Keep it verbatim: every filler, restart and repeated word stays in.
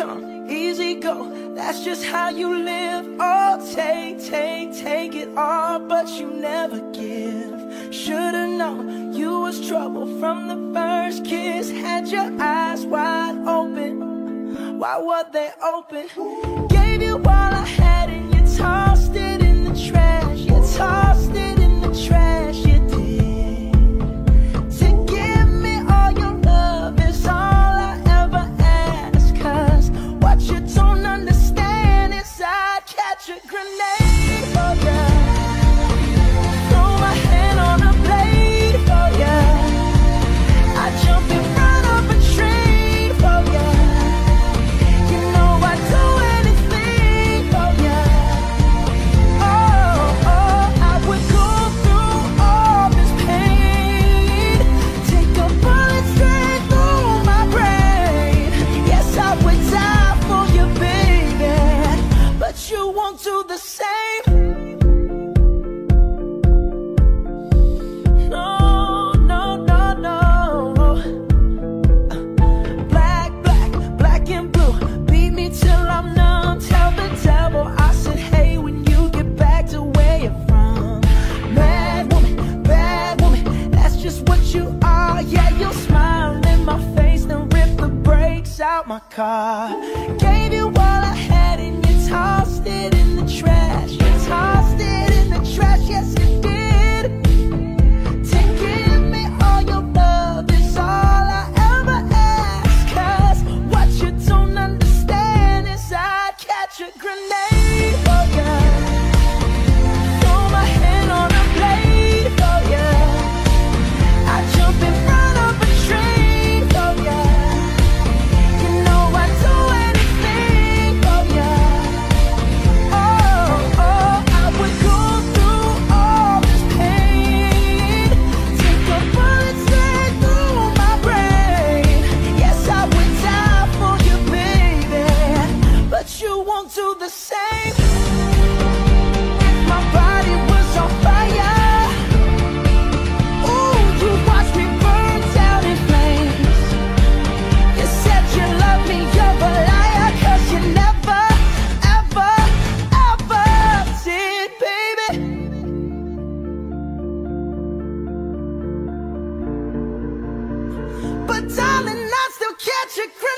come, easy go, that's just how you live. Oh, take, take, take it all, but you never give. Should've known you was trouble from the first kiss. Had your eyes wide open, why were they open? Gave you all I had and you tossed it in the trash. You tossed it in the trash, you did. To give me all your love is all I ever ask. Cause what you don't understand is I'd catch a grenade for ya, throw my hand on a blade for ya, I'd jump in front of a train for ya. You know I'd do anything for ya. Oh, oh, I would go through all this pain, take a bullet straight through my brain. Yes, I would die for you, baby, but you won't do the same. No, no, no, no. Black, black, black and blue, beat me till I'm numb. Tell the devil I said hey when you get back to where you're from. Bad woman, bad woman, that's just what you are. Yeah, you'll smile in my face, then rip the brakes out my car. Gave you all I had and you tossed it in the trash. You tossed it in the trash, yes you did. To give me all your love is all I ever ask. Cause what you don't understand is I'd catch a grenade for ya, throw my hand on a blade for ya, I'd jump in front of a train for ya. You know I'd do anything for ya. Oh, oh, I would go through all this pain, take a bullet straight through my brain. Yes, I would die for you, baby, but you won't do the same. If my body was on fire, ooh, you watch me burn down in flames. You said you love me, you're a liar, cause you never, ever, ever did, baby. But darling, I still catch a